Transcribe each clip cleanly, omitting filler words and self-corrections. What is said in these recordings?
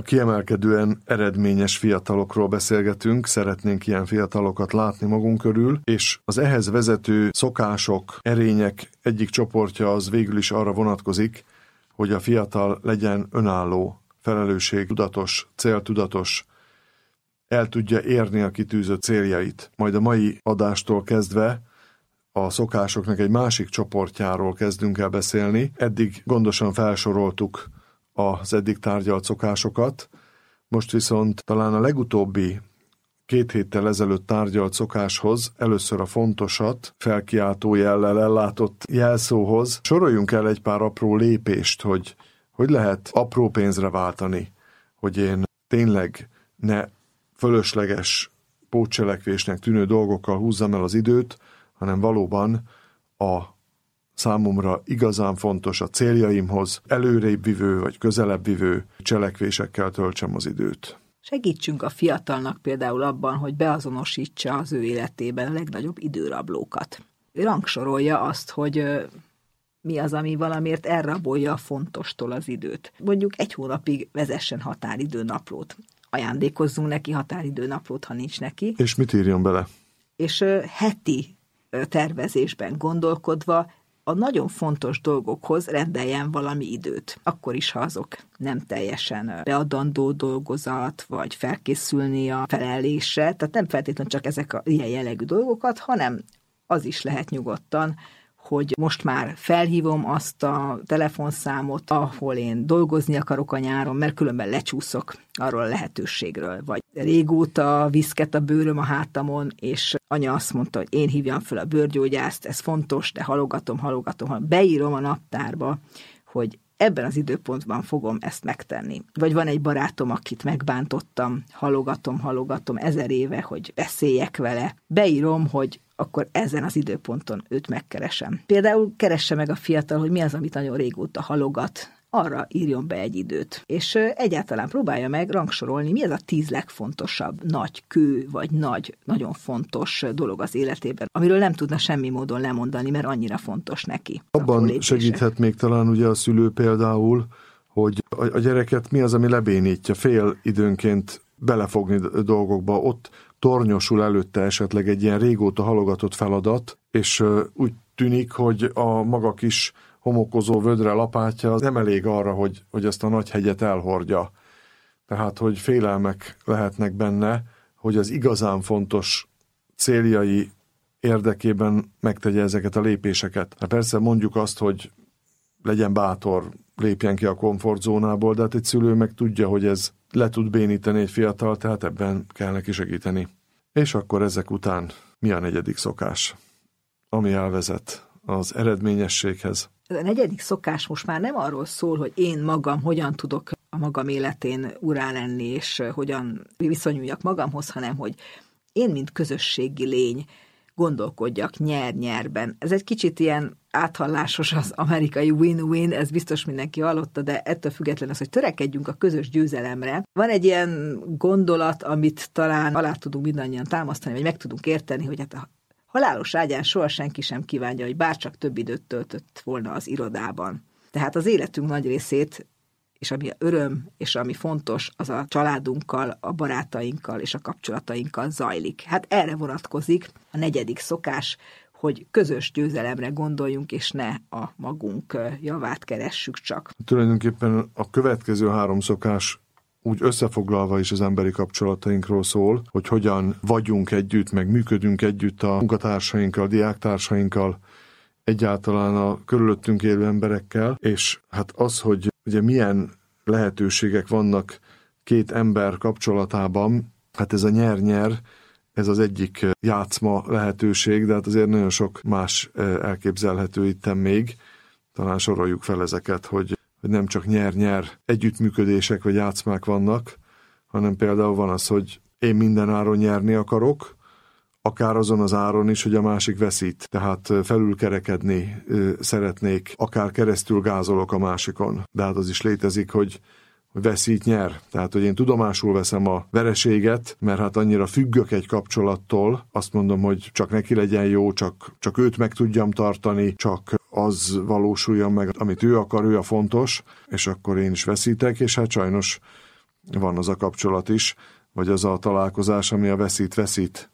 kiemelkedően eredményes fiatalokról beszélgetünk, szeretnénk ilyen fiatalokat látni magunk körül, és az ehhez vezető szokások, erények egyik csoportja az végül is arra vonatkozik, hogy a fiatal legyen önálló, felelősségtudatos, céltudatos, el tudja érni a kitűzött céljait. Majd a mai adástól kezdve a szokásoknak egy másik csoportjáról kezdünk el beszélni. Eddig gondosan felsoroltuk az eddig tárgyalt szokásokat, most viszont talán a legutóbbi 2 héttel ezelőtt tárgyalt szokáshoz, először a fontosat, felkiáltó jellel ellátott jelszóhoz soroljunk el egy pár apró lépést, hogy lehet apró pénzre váltani, hogy én tényleg ne fölösleges pótcselekvésnek tűnő dolgokkal húzzam el az időt, hanem valóban a számomra igazán fontos a céljaimhoz előrébb vivő vagy közelebb vivő cselekvésekkel töltsem az időt. Segítsünk a fiatalnak például abban, hogy beazonosítsa az ő életében a legnagyobb időrablókat. Ő rangsorolja azt, hogy mi az, ami valamiért elrabolja a fontostól az időt. Mondjuk 1 hónapig vezessen határidőnaplót. Ajándékozzunk neki határidőnaplót, ha nincs neki. És mit írjon bele? És heti tervezésben gondolkodva a nagyon fontos dolgokhoz rendeljen valami időt. Akkor is, ha azok nem teljesen beadandó dolgozat, vagy felkészülni a felelésre, tehát nem feltétlenül csak ezek a ilyen jellegű dolgokat, hanem az is lehet nyugodtan, hogy most már felhívom azt a telefonszámot, ahol én dolgozni akarok a nyáron, mert különben lecsúszok arról a lehetőségről. Vagy régóta viszket a bőröm a hátamon, és anya azt mondta, hogy én hívjam fel a bőrgyógyászt, ez fontos, de halogatom, beírom a naptárba, hogy ebben az időpontban fogom ezt megtenni. Vagy van egy barátom, akit megbántottam, halogatom 1000 éve, hogy beszéljek vele. Beírom, hogy akkor ezen az időponton őt megkeresem. Például keresse meg a fiatal, hogy mi az, amit nagyon régóta halogat, arra írjon be egy időt. És egyáltalán próbálja meg rangsorolni, mi az a 10 legfontosabb nagy kő, vagy nagyon fontos dolog az életében, amiről nem tudna semmi módon lemondani, mert annyira fontos neki. Abban segíthet még talán ugye a szülő például, hogy a gyereket mi az, ami lebénítja, fél időnként belefogni dolgokba, ott tornyosul előtte esetleg egy ilyen régóta halogatott feladat, és úgy tűnik, hogy a maga kis homokozó vödre lapátja az nem elég arra, hogy ezt a nagy hegyet elhordja. Tehát, hogy félelmek lehetnek benne, hogy az igazán fontos céljai érdekében megtegye ezeket a lépéseket. Hát persze mondjuk azt, hogy legyen bátor, lépjen ki a komfortzónából, de hát egy szülő meg tudja, hogy ez le tud bénítani egy fiatal, tehát ebben kell neki segíteni. És akkor ezek után mi a 4. szokás, ami elvezet az eredményességhez? A 4. szokás most már nem arról szól, hogy én magam hogyan tudok a magam életén urá lenni, és hogyan viszonyuljak magamhoz, hanem hogy én, mint közösségi lény, gondolkodjak nyer-nyerben. Ez egy kicsit ilyen áthallásos az amerikai win-win, ez biztos mindenki hallotta, de ettől függetlenül az, hogy törekedjünk a közös győzelemre. Van egy ilyen gondolat, amit talán alá tudunk mindannyian támasztani, vagy meg tudunk érteni, hogy hát a halálos ágyán soha senki sem kívánja, hogy bárcsak több időt töltött volna az irodában. Tehát az életünk nagy részét, és ami öröm, és ami fontos, az a családunkkal, a barátainkkal és a kapcsolatainkkal zajlik. Hát erre vonatkozik a 4. szokás, hogy közös győzelemre gondoljunk, és ne a magunk javát keressük csak. Tulajdonképpen a következő 3 szokás úgy összefoglalva is az emberi kapcsolatainkról szól, hogy hogyan vagyunk együtt, meg működünk együtt a munkatársainkkal, a diáktársainkkal, egyáltalán a körülöttünk élő emberekkel, és hát az, hogy ugye milyen lehetőségek vannak 2 ember kapcsolatában, hát ez a nyer-nyer, ez az egyik játszma lehetőség, de hát azért nagyon sok más elképzelhető itten még. Talán soroljuk fel ezeket, hogy nem csak nyer-nyer együttműködések vagy játszmák vannak, hanem például van az, hogy én minden áron nyerni akarok, akár azon az áron is, hogy a másik veszít. Tehát felülkerekedni szeretnék, akár keresztül gázolok a másikon. De hát az is létezik, hogy veszít, nyer. Tehát, hogy én tudomásul veszem a vereséget, mert hát annyira függök egy kapcsolattól, azt mondom, hogy csak neki legyen jó, csak őt meg tudjam tartani, csak az valósuljon meg, amit ő akar, ő a fontos, és akkor én is veszítek, és hát sajnos van az a kapcsolat is, vagy az a találkozás, ami a veszít-veszít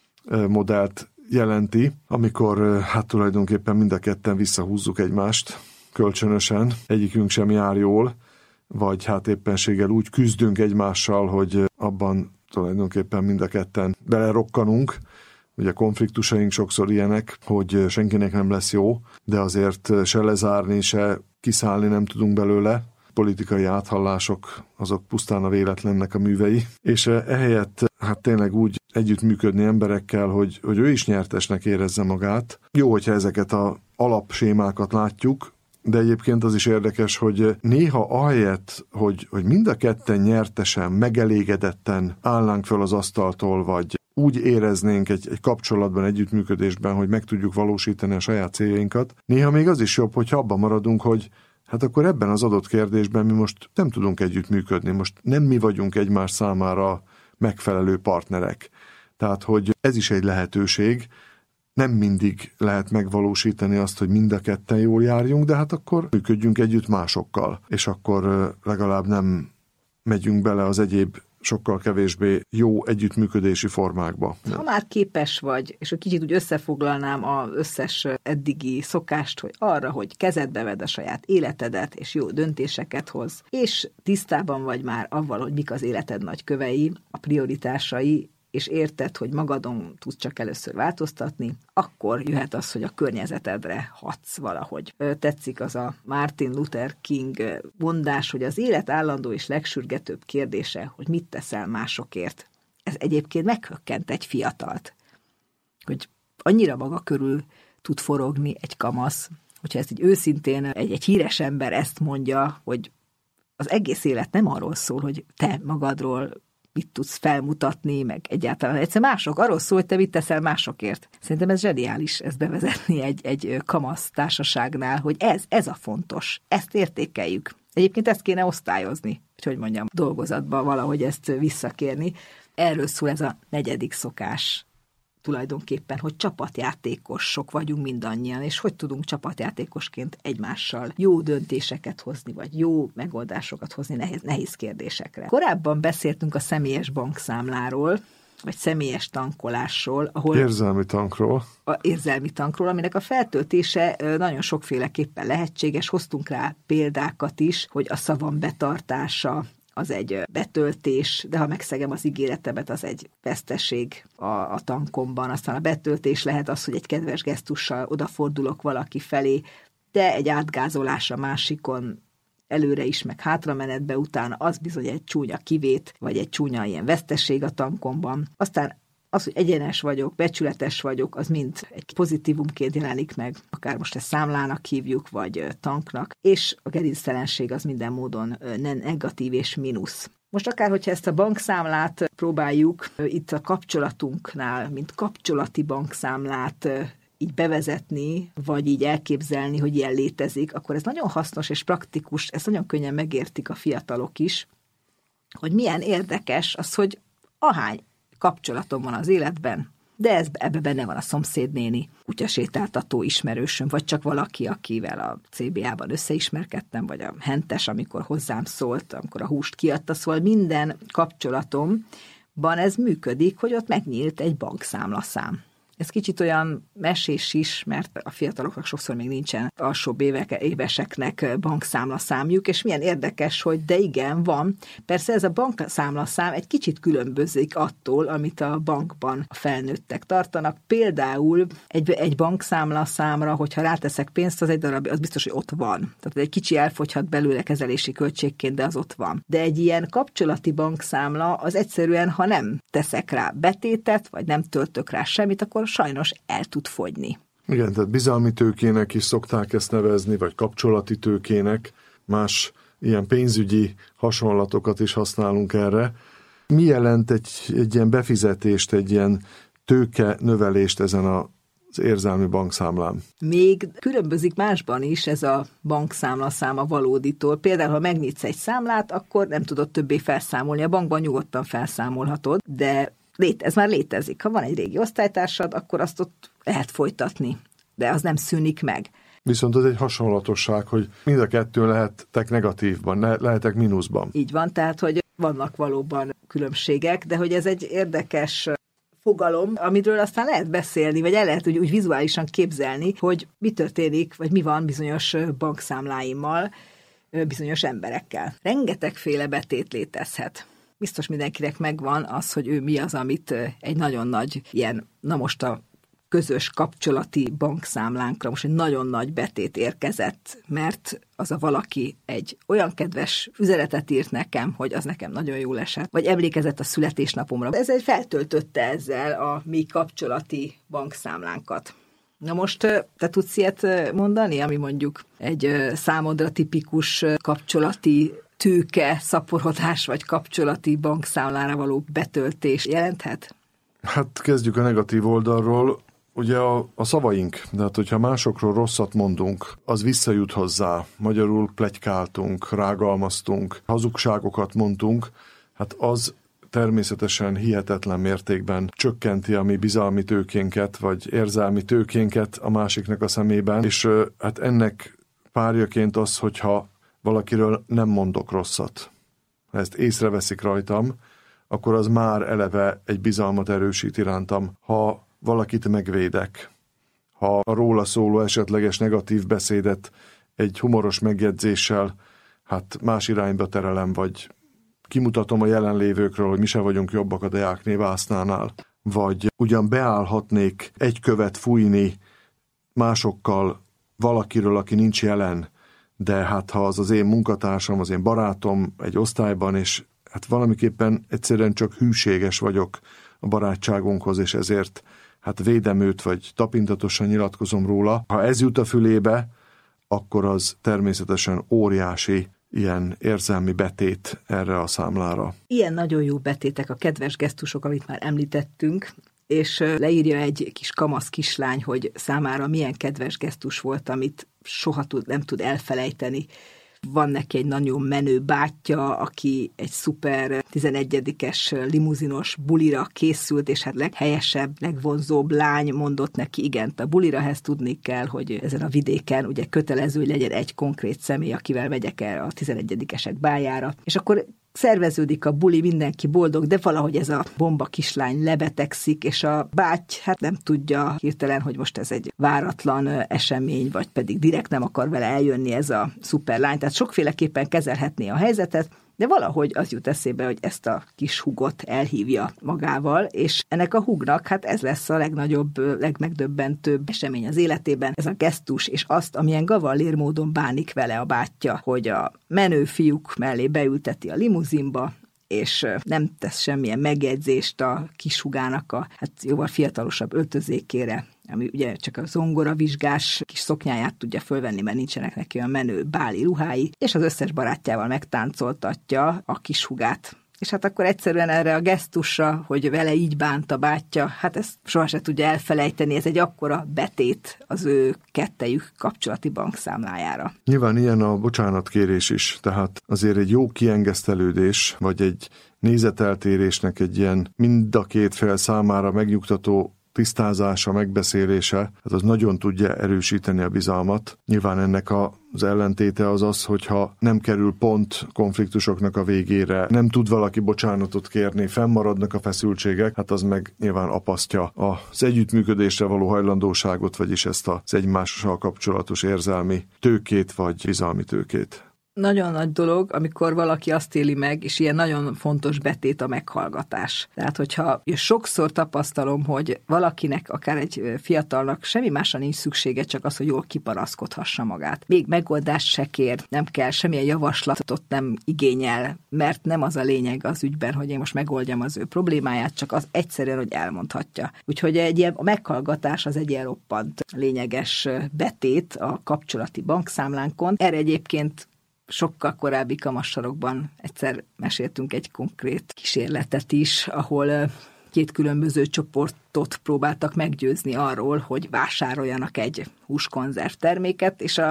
modellt jelenti, amikor hát tulajdonképpen mind a ketten visszahúzzuk egymást kölcsönösen, egyikünk sem jár jól, vagy hát éppenséggel úgy küzdünk egymással, hogy abban tulajdonképpen mind a ketten belerokkanunk. Ugye konfliktusaink sokszor ilyenek, hogy senkinek nem lesz jó, de azért se lezárni, se kiszállni nem tudunk belőle. Politikai áthallások, azok pusztán a véletlennek a művei. És ehelyett hát tényleg úgy együttműködni emberekkel, hogy ő is nyertesnek érezze magát. Jó, hogyha ezeket az alapsémákat látjuk, de egyébként az is érdekes, hogy néha ahelyett, hogy mind a ketten nyertesen, megelégedetten állnánk föl az asztaltól, vagy úgy éreznénk egy kapcsolatban, együttműködésben, hogy meg tudjuk valósítani a saját céljainkat, néha még az is jobb, hogyha abban maradunk, hogy hát akkor ebben az adott kérdésben mi most nem tudunk együttműködni, most nem mi vagyunk egymás számára megfelelő partnerek. Tehát, hogy ez is egy lehetőség, nem mindig lehet megvalósítani azt, hogy mind a ketten jól járjunk, de hát akkor működjünk együtt másokkal, és akkor legalább nem megyünk bele az egyéb sokkal kevésbé jó együttműködési formákba. Ha már képes vagy, és egy kicsit úgy összefoglalnám az összes eddigi szokást, hogy arra, hogy kezedbe vedd a saját életedet, és jó döntéseket hoz, és tisztában vagy már avval, hogy mik az életed nagy kövei, a prioritásai, és érted, hogy magadon tudsz csak először változtatni, akkor jöhet az, hogy a környezetedre hatsz valahogy. Tetszik az a Martin Luther King mondás, hogy az élet állandó és legsürgetőbb kérdése, hogy mit teszel másokért. Ez egyébként meghökkent egy fiatalt, hogy annyira maga körül tud forogni egy kamasz, hogyha ezt így őszintén egy híres ember ezt mondja, hogy az egész élet nem arról szól, hogy te magadról mit tudsz felmutatni, meg egyáltalán egyszer mások, arról szól, hogy te mit teszel másokért. Szerintem ez zseniális, ezt bevezetni egy kamasz társaságnál, hogy ez a fontos, ezt értékeljük. Egyébként ezt kéne osztályozni, hogy mondjam, dolgozatba valahogy ezt visszakérni. Erről szól ez a 4. szokás tulajdonképpen, hogy csapatjátékosok vagyunk mindannyian, és hogy tudunk csapatjátékosként egymással jó döntéseket hozni, vagy jó megoldásokat hozni nehéz kérdésekre. Korábban beszéltünk a személyes bankszámláról, vagy személyes tankolásról, ahol... Érzelmi tankról. Érzelmi tankról, aminek a feltöltése nagyon sokféleképpen lehetséges. Hoztunk rá példákat is, hogy a szavam betartása, az egy betöltés, de ha megszegem az ígéretemet, az egy veszteség a tankomban. Aztán a betöltés lehet az, hogy egy kedves gesztussal odafordulok valaki felé, de egy átgázolás a másikon előre is, meg hátramenetbe utána, az bizony egy csúnya kivét, vagy egy csúnya ilyen veszteség a tankomban. Aztán az, hogy egyenes vagyok, becsületes vagyok, az mind egy pozitívumként jelenik meg, akár most ezt számlának hívjuk, vagy tanknak, és a gerinctelenség az minden módon negatív és mínusz. Most akár, hogyha ezt a bankszámlát próbáljuk itt a kapcsolatunknál, mint kapcsolati bankszámlát így bevezetni, vagy így elképzelni, hogy ilyen létezik, akkor ez nagyon hasznos és praktikus, ezt nagyon könnyen megértik a fiatalok is, hogy milyen érdekes az, hogy ahány kapcsolatom van az életben, de ebbe benne van a szomszédnéni, kutyasétáltató ismerősöm, vagy csak valaki, akivel a CBA-ban összeismerkedtem, vagy a hentes, amikor hozzám szólt, amikor a húst kiadta, szóval minden kapcsolatomban ez működik, hogy ott megnyílt egy bankszámlaszám. Ez kicsit olyan mesés is, mert a fiataloknak sokszor még nincsen alsóbb éveseknek bankszámlaszámjuk, és milyen érdekes, hogy de igen, van. Persze ez a bankszámlaszám egy kicsit különbözik attól, amit a bankban a felnőttek tartanak. Például egy bankszámlaszámra, hogyha ráteszek pénzt, az egy darab, az biztos, hogy ott van. Tehát egy kicsi elfogyhat belőle kezelési költségként, de az ott van. De egy ilyen kapcsolati bankszámla az egyszerűen, ha nem teszek rá betétet, vagy nem töltök rá semmit, akkor sajnos el tud fogyni. Igen, tehát bizalmi tőkének is szokták ezt nevezni, vagy kapcsolati tőkének, más ilyen pénzügyi hasonlatokat is használunk erre. Mi jelent egy ilyen befizetést, egy ilyen tőke növelést ezen az érzelmi bankszámlán? Még különbözik másban is ez a bankszámlaszám a valóditól. Például, ha megnyitsz egy számlát, akkor nem tudod többé felszámolni. A bankban nyugodtan felszámolhatod, de ez már létezik. Ha van egy régi osztálytársad, akkor azt ott lehet folytatni, de az nem szűnik meg. Viszont az egy hasonlatosság, hogy mind a kettőn lehetek negatívban, lehetek mínuszban. Így van, tehát, hogy vannak valóban különbségek, de hogy ez egy érdekes fogalom, amiről aztán lehet beszélni, vagy el lehet úgy vizuálisan képzelni, hogy mi történik, vagy mi van bizonyos bankszámláimmal, bizonyos emberekkel. Rengetegféle betét létezhet. Biztos mindenkinek megvan az, hogy ő mi az, amit egy nagyon nagy ilyen, na most a közös kapcsolati bankszámlánkra most egy nagyon nagy betét érkezett, mert az a valaki egy olyan kedves üzenetet írt nekem, hogy az nekem nagyon jól esett, vagy emlékezett a születésnapomra. Ez egy feltöltötte ezzel a mi kapcsolati bankszámlánkat. Na most te tudsz ilyet mondani, ami mondjuk egy számodra tipikus kapcsolati tőke szaporodás, vagy kapcsolati bankszámlára való betöltés jelenthet? Hát kezdjük a negatív oldalról. Ugye a szavaink, de hát hogyha másokról rosszat mondunk, az visszajut hozzá. Magyarul pletykáltunk, rágalmaztunk, hazugságokat mondtunk, hát az természetesen hihetetlen mértékben csökkenti a mi bizalmi tőkénket, vagy érzelmi tőkénket a másiknak a szemében, és hát ennek párjaként az, hogyha valakiről nem mondok rosszat. Ha ezt észreveszik rajtam, akkor az már eleve egy bizalmat erősít irántam. Ha valakit megvédek, ha a róla szóló esetleges negatív beszédet egy humoros megjegyzéssel hát más irányba terelem, vagy kimutatom a jelenlévőkről, hogy mi se vagyunk jobbak a Deákné Vásznánál, vagy ugyan beállhatnék egy követ fújni másokkal valakiről, aki nincs jelen, de hát ha az én munkatársam, az én barátom egy osztályban, és hát valamiképpen egyszerűen csak hűséges vagyok a barátságunkhoz, és ezért hát védem őt, vagy tapintatosan nyilatkozom róla. Ha ez jut a fülébe, akkor az természetesen óriási ilyen érzelmi betét erre a számlára. Ilyen nagyon jó betétek a kedves gesztusok, amit már említettünk, és leírja egy kis kamasz kislány, hogy számára milyen kedves gesztus volt, amit soha nem tud elfelejteni. Van neki egy nagyon menő bátyja, aki egy szuper 11-es limuzinos bulira készült, és hát leghelyesebb, legvonzóbb lány mondott neki igent a bulira. Ehhez tudni kell, hogy ezen a vidéken ugye kötelező, hogy legyen egy konkrét személy, akivel megyek el a 11-esek bájára. És akkor szerveződik a buli, mindenki boldog, de valahogy ez a bomba kislány lebetegszik, és a báty hát nem tudja hirtelen, hogy most ez egy váratlan esemény, vagy pedig direkt nem akar vele eljönni ez a szuper lány. Tehát sokféleképpen kezelhetné a helyzetet, de valahogy az jut eszébe, hogy ezt a kis húgot elhívja magával, és ennek a húgnak hát ez lesz a legnagyobb, legmegdöbbentőbb esemény az életében, ez a gesztus, és azt, amilyen gavallér módon bánik vele a bátyja, hogy a menő fiúk mellé beülteti a limuzinba, és nem tesz semmilyen megjegyzést a kis húgának a hát jóval fiatalosabb öltözékére, ami ugye csak a zongoravizsgás kis szoknyáját tudja fölvenni, mert nincsenek neki olyan menő báli ruhái, és az összes barátjával megtáncoltatja a kis húgát. És hát akkor egyszerűen erre a gesztusra, hogy vele így bánt a bátyja, hát ezt sohasem tudja elfelejteni, ez egy akkora betét az ő kettejük kapcsolati bankszámlájára. Nyilván ilyen a bocsánatkérés is, tehát azért egy jó kiengesztelődés, vagy egy nézeteltérésnek egy ilyen mind a két fél számára megnyugtató tisztázása, megbeszélése, hát az nagyon tudja erősíteni a bizalmat. Nyilván ennek az ellentéte az, hogyha nem kerül pont konfliktusoknak a végére, nem tud valaki bocsánatot kérni, fennmaradnak a feszültségek, hát az meg nyilván apasztja az együttműködésre való hajlandóságot, vagyis ezt az egymással kapcsolatos érzelmi tőkét vagy bizalmi tőkét. Nagyon nagy dolog, amikor valaki azt éli meg, és ilyen nagyon fontos betét a meghallgatás. Tehát, hogyha sokszor tapasztalom, hogy valakinek, akár egy fiatalnak semmi másra nincs szüksége, csak az, hogy jól kipanaszkodhassa magát. Még megoldást se kér, nem kell, semmilyen javaslatot nem igényel, mert nem az a lényeg az ügyben, hogy én most megoldjam az ő problémáját, csak az egyszerűen, hogy elmondhatja. Úgyhogy a meghallgatás az egy ilyen roppant lényeges betét a kapcsolati bankszámlánkon. Erre egyébként sokkal korábbi kamassorokban egyszer meséltünk egy konkrét kísérletet is, ahol két különböző csoportot próbáltak meggyőzni arról, hogy vásároljanak egy húskonzerv terméket, és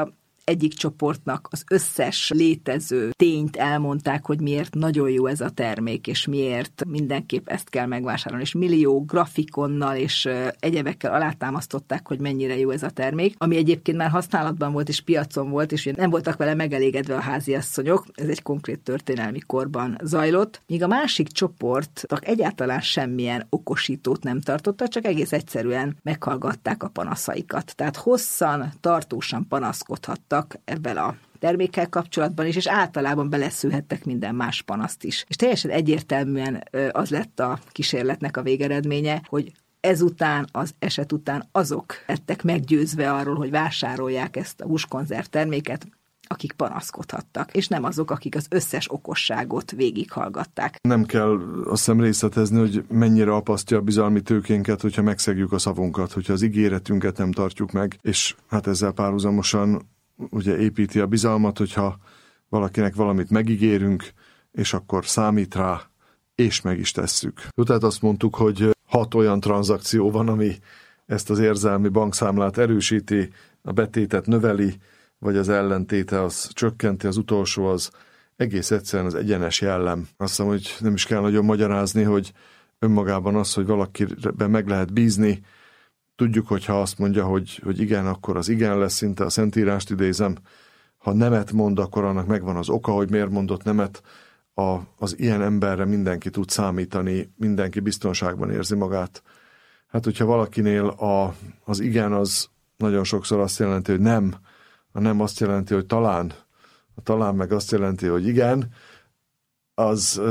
egyik csoportnak az összes létező tényt elmondták, hogy miért nagyon jó ez a termék, és miért mindenképp ezt kell megvásárolni, és millió grafikonnal és egyebekkel alátámasztották, hogy mennyire jó ez a termék, ami egyébként már használatban volt, és piacon volt, és nem voltak vele megelégedve a háziasszonyok, ez egy konkrét történelmi korban zajlott, míg a másik csoportnak egyáltalán semmilyen okosítót nem tartotta, csak egész egyszerűen meghallgatták a panaszaikat. Tehát hosszan, tartósan panaszkodhattak ebben a termékkel kapcsolatban is, és általában beleszülhettek minden más panaszt is. És teljesen egyértelműen az lett a kísérletnek a végeredménye, hogy ezután, az eset után azok lettek meggyőzve arról, hogy vásárolják ezt a húskonzerv terméket, akik panaszkodhattak, és nem azok, akik az összes okosságot végighallgatták. Nem kell azt hiszem részletezni, hogy mennyire apasztja a bizalmi tőkénket, hogyha megszegjük a szavunkat, hogyha az ígéretünket nem tartjuk meg, és hát ezzel párhuzamosan ugye építi a bizalmat, hogyha valakinek valamit megígérünk, és akkor számít rá, és meg is tesszük. Tehát azt mondtuk, hogy 6 olyan tranzakció van, ami ezt az érzelmi bankszámlát erősíti, a betétet növeli, vagy az ellentéte az csökkenti, az utolsó az egész egyszerűen az egyenes jellem. Azt hiszem, hogy nem is kell nagyon magyarázni, hogy önmagában az, hogy valakiben meg lehet bízni, tudjuk, hogy ha azt mondja, hogy igen, akkor az igen lesz, szinte a Szentírást idézem. Ha nemet mond, akkor annak megvan az oka, hogy miért mondott nemet. Az ilyen emberre mindenki tud számítani, mindenki biztonságban érzi magát. Hát, hogyha valakinél az igen az nagyon sokszor azt jelenti, hogy nem, a nem azt jelenti, hogy talán, a talán meg azt jelenti, hogy igen, az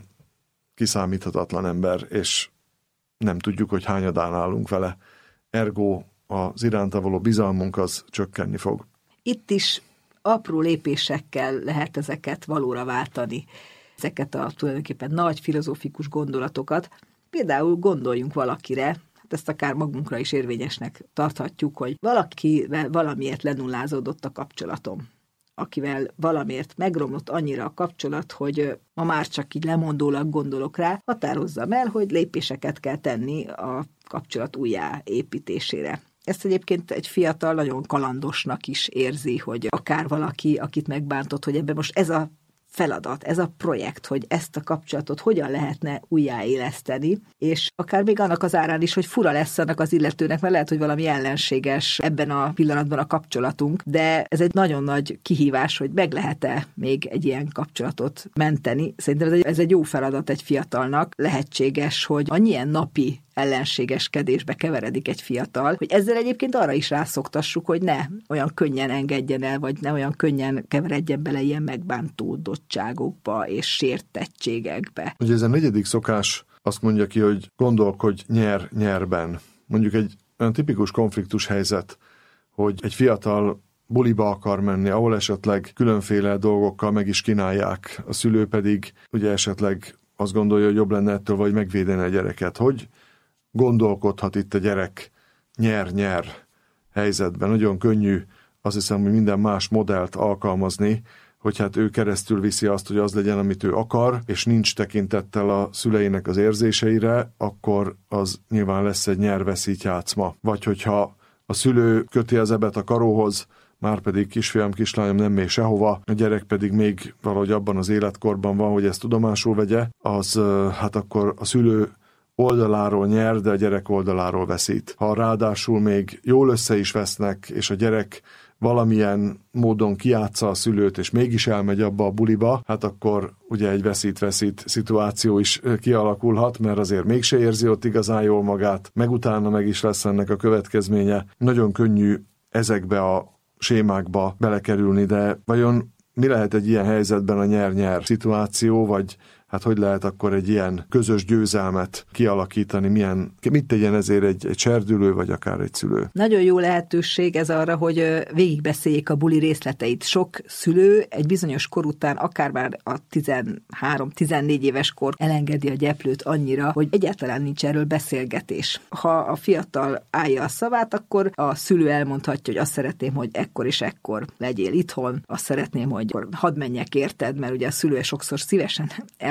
kiszámíthatatlan ember, és nem tudjuk, hogy hányadán állunk vele. Ergo az iránta való bizalmunk az csökkenni fog. Itt is apró lépésekkel lehet ezeket valóra váltani, ezeket a tulajdonképpen nagy filozófikus gondolatokat. Például gondoljunk valakire, hát ezt akár magunkra is érvényesnek tarthatjuk, hogy valakivel valamiért lenullázódott a kapcsolatom, akivel valamiért megromlott annyira a kapcsolat, hogy ma már csak így lemondólag gondolok rá, határozzam el, hogy lépéseket kell tenni a kapcsolat újjáépítésére. Ezt egyébként egy fiatal nagyon kalandosnak is érzi, hogy akár valaki, akit megbántott, hogy ebben most ez a feladat, ez a projekt, hogy ezt a kapcsolatot hogyan lehetne újjáéleszteni, és akár még annak az árán is, hogy fura lesz annak az illetőnek, mert lehet, hogy valami ellenséges ebben a pillanatban a kapcsolatunk, de ez egy nagyon nagy kihívás, hogy meg lehet-e még egy ilyen kapcsolatot menteni. Szerintem ez egy jó feladat egy fiatalnak. Lehetséges, hogy annyian napi ellenségeskedésbe keveredik egy fiatal, hogy ezzel egyébként arra is rászoktassuk, hogy ne olyan könnyen engedjen el, vagy ne olyan könnyen keveredjen bele ilyen megbántódottságokba és sértettségekbe. Ugye ez a 4. szokás azt mondja ki, hogy gondolkodj nyer-nyerben. Mondjuk egy olyan tipikus konfliktus helyzet, hogy egy fiatal buliba akar menni, ahol esetleg különféle dolgokkal meg is kínálják, a szülő pedig ugye esetleg azt gondolja, hogy jobb lenne ettől, vagy megvédeni a gyereket. Hogy gondolkodhat itt a gyerek nyer-nyer helyzetben? Nagyon könnyű, azt hiszem, hogy minden más modellt alkalmazni, hogy hát ő keresztül viszi azt, hogy az legyen, amit ő akar, és nincs tekintettel a szüleinek az érzéseire, akkor az nyilván lesz egy nyer-veszít játszma. Vagy hogyha a szülő köti az ebet a karóhoz, márpedig kisfiam, kislányom nem mész sehova, a gyerek pedig még valahogy abban az életkorban van, hogy ezt tudomásul vegye, az hát akkor a szülő oldaláról nyer, de a gyerek oldaláról veszít. Ha ráadásul még jól össze is vesznek, és a gyerek valamilyen módon kijátsza a szülőt, és mégis elmegy abba a buliba, hát akkor ugye egy veszít-veszít szituáció is kialakulhat, mert azért mégse érzi ott igazán jól magát, meg utána meg is lesz ennek a következménye. Nagyon könnyű ezekbe a sémákba belekerülni, de vajon mi lehet egy ilyen helyzetben a nyer-nyer szituáció, vagy hát hogy lehet akkor egy ilyen közös győzelmet kialakítani, mit tegyen ezért egy serdülő, vagy akár egy szülő? Nagyon jó lehetőség ez arra, hogy végigbeszéljék a buli részleteit. Sok szülő egy bizonyos kor után, akár már a 13-14 éves kor elengedi a gyeplőt annyira, hogy egyáltalán nincs erről beszélgetés. Ha a fiatal állja a szavát, akkor a szülő elmondhatja, hogy azt szeretném, hogy ekkor és ekkor legyél itthon, azt szeretném, hogy hadd menjek érted, mert ugye a szülő sokszor szívesen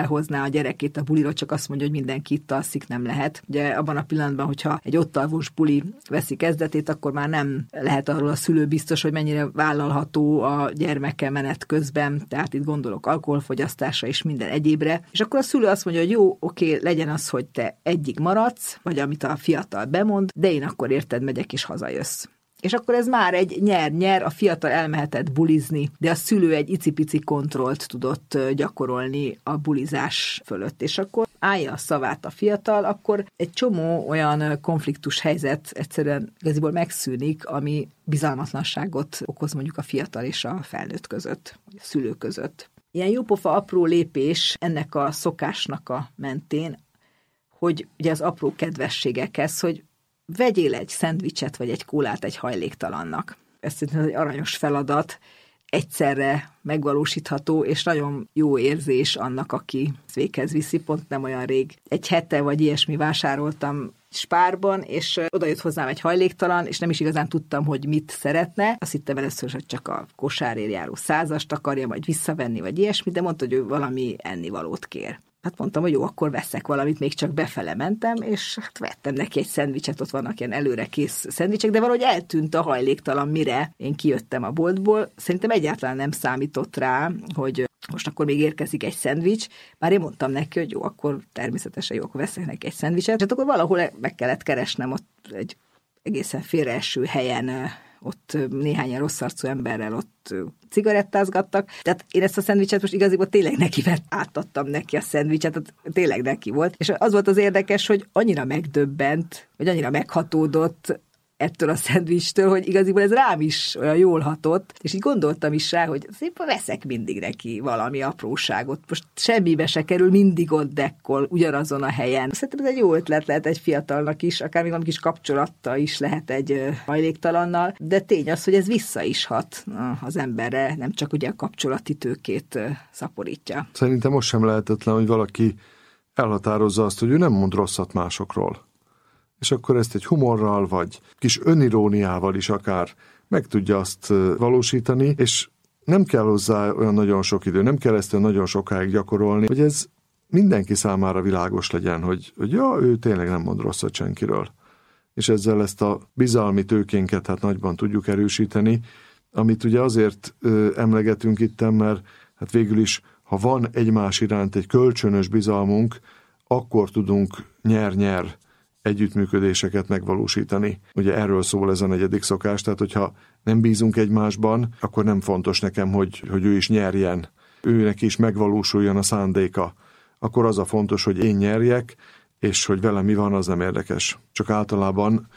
elhozná a gyerekét a bulira, csak azt mondja, hogy mindenki itt alszik, nem lehet. Ugye abban a pillanatban, hogyha egy ott alvós buli veszi kezdetét, akkor már nem lehet arról a szülő biztos, hogy mennyire vállalható a gyermeke menet közben, tehát itt gondolok alkoholfogyasztásra és minden egyébre. És akkor a szülő azt mondja, hogy jó, oké, legyen az, hogy te egyig maradsz, vagy amit a fiatal bemond, de én akkor érted megyek és hazajössz. És akkor ez már egy nyer-nyer, a fiatal elmehetett bulizni, de a szülő egy icipici kontrollt tudott gyakorolni a bulizás fölött. És akkor állja a szavát a fiatal, akkor egy csomó olyan konfliktus helyzet egyszerűen igaziból megszűnik, ami bizalmatlanságot okoz mondjuk a fiatal és a felnőtt között, vagy a szülő között. Ilyen jópofa apró lépés ennek a szokásnak a mentén, hogy ugye az apró kedvességekhez, hogy vegyél egy szendvicset, vagy egy kólát egy hajléktalannak. Ez szerintem egy aranyos feladat, egyszerre megvalósítható, és nagyon jó érzés annak, aki véghez viszi. Pont nem olyan rég egy hete, vagy ilyesmi vásároltam Spárban, és oda jött hozzám egy hajléktalan, és nem is igazán tudtam, hogy mit szeretne. Azt hittem először, hogy csak a kosárért járó 100-ast akarja majd visszavenni, vagy ilyesmi, de mondta, hogy ő valami ennivalót kér. Hát mondtam, hogy jó, akkor veszek valamit, még csak befele mentem, és hát vettem neki egy szendvicset, ott vannak ilyen előre kész szendvicsek, de valahogy eltűnt a hajléktalan, mire én kijöttem a boltból. Szerintem egyáltalán nem számított rá, hogy most akkor még érkezik egy szendvics, bár én mondtam neki, hogy jó, akkor természetesen jó, akkor veszek neki egy szendvicset, és akkor valahol meg kellett keresnem ott egy egészen félreeső helyen, ott néhányan rossz arcú emberrel ott cigarettázgattak. Tehát én ezt a szendvicset most igaziból tényleg átadtam neki a szendvicset, tehát tényleg neki volt. És az volt az érdekes, hogy annyira megdöbbent, vagy annyira meghatódott ettől a szendvicstől, hogy igaziból ez rám is olyan jól hatott, és így gondoltam is rá, hogy szépen veszek mindig neki valami apróságot. Most semmibe se kerül, mindig ott dekkol, ugyanazon a helyen. Szerintem ez egy jó ötlet lehet egy fiatalnak is, akár még valami kis kapcsolata is lehet egy hajléktalannal, de tény az, hogy ez vissza is hat az emberre, nem csak ugye a kapcsolati tőkét szaporítja. Szerintem most sem lehetetlen, hogy valaki elhatározza azt, hogy ő nem mond rosszat másokról. És akkor ezt egy humorral, vagy kis öniróniával is akár meg tudja azt valósítani, és nem kell hozzá olyan nagyon sok idő, nem kell ezt olyan nagyon sokáig gyakorolni, hogy ez mindenki számára világos legyen, hogy ja, ő tényleg nem mond rosszat senkiről. És ezzel ezt a bizalmi tőkénket hát nagyban tudjuk erősíteni, amit ugye azért emlegetünk itten, mert hát végül is, ha van egymás iránt egy kölcsönös bizalmunk, akkor tudunk nyer-nyer együttműködéseket megvalósítani. Ugye erről szól ez a 4. szokás, tehát hogyha nem bízunk egymásban, akkor nem fontos nekem, hogy ő is nyerjen, őnek is megvalósuljon a szándéka. Akkor az a fontos, hogy én nyerjek, és hogy velem mi van, az nem érdekes. Csak általában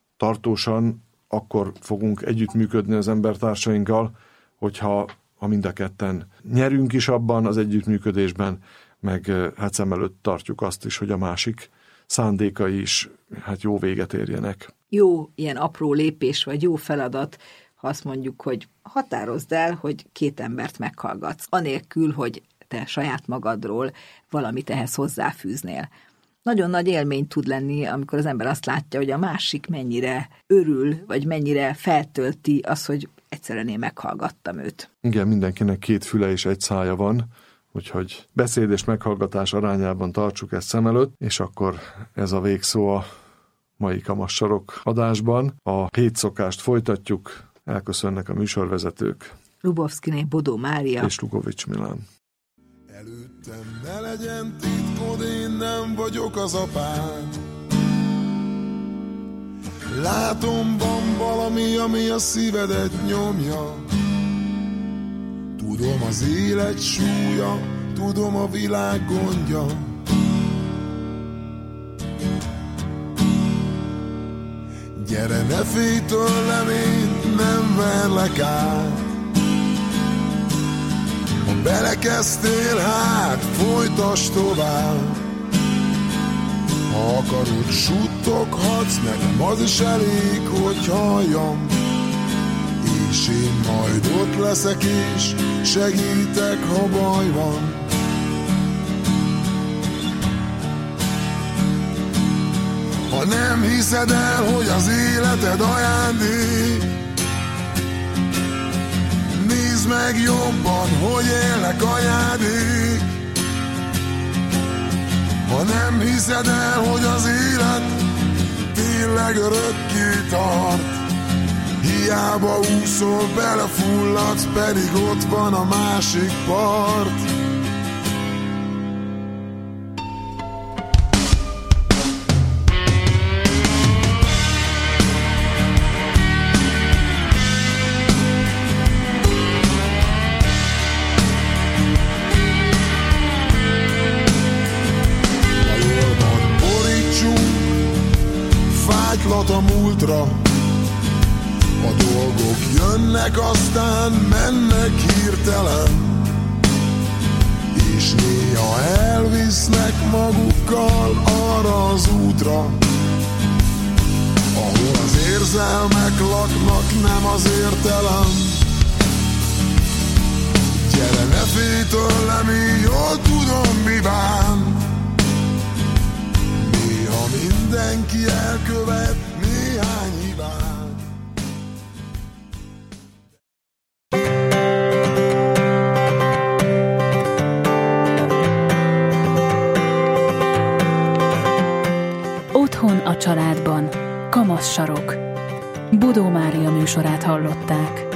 tartósan akkor fogunk együttműködni az embertársainkkal, hogyha mind a ketten nyerünk is abban az együttműködésben, meg hát szem előtt tartjuk azt is, hogy a másik szándékai is hát jó véget érjenek. Jó ilyen apró lépés, vagy jó feladat, ha azt mondjuk, hogy határozd el, hogy 2 embert meghallgatsz, anélkül, hogy te saját magadról valamit ehhez hozzáfűznél. Nagyon nagy élmény tud lenni, amikor az ember azt látja, hogy a másik mennyire örül, vagy mennyire feltölti az, hogy egyszerűen én meghallgattam őt. Igen, mindenkinek 2 füle és 1 szája van, úgyhogy beszéd és meghallgatás arányában tartsuk ezt szem előtt, és akkor ez a végszó a mai Kamassarok adásban. A 7 szokást folytatjuk, elköszönnek a műsorvezetők. Lubovszkiné Bodó Mária és Lugovics Milán. Előttem ne legyen titkod, én nem vagyok az apád. Látom, van valami, ami a szívedet nyomja. Tudom az élet súlya, tudom a világ gondja. Gyere, ne félj tőlem, én nem verlek át. Ha belekezdtél, hát folytasd tovább. Ha akarod, suttoghatsz, nekem az is elég, hogy halljam. És én majd ott leszek és segítek, ha baj van. Ha nem hiszed el, hogy az életed ajándék, nézd meg jobban, hogy élnek anyádék. Ha nem hiszed el, hogy az élet tényleg örökké tart, hiába úszol, belefulladsz, pedig ott van a másik part. A múltra, a dolgok jönnek, aztán mennek hirtelen, és néha elvisznek magukkal arra az útra, ahol az érzelmek laknak, nem az értelem. Gyere, ne félj tőlem, én jól tudom, mi bán. Néha mindenki elkövet néhány hibát. Otthon a családban. Kamasz sarok. Bodó Mária műsorát hallották.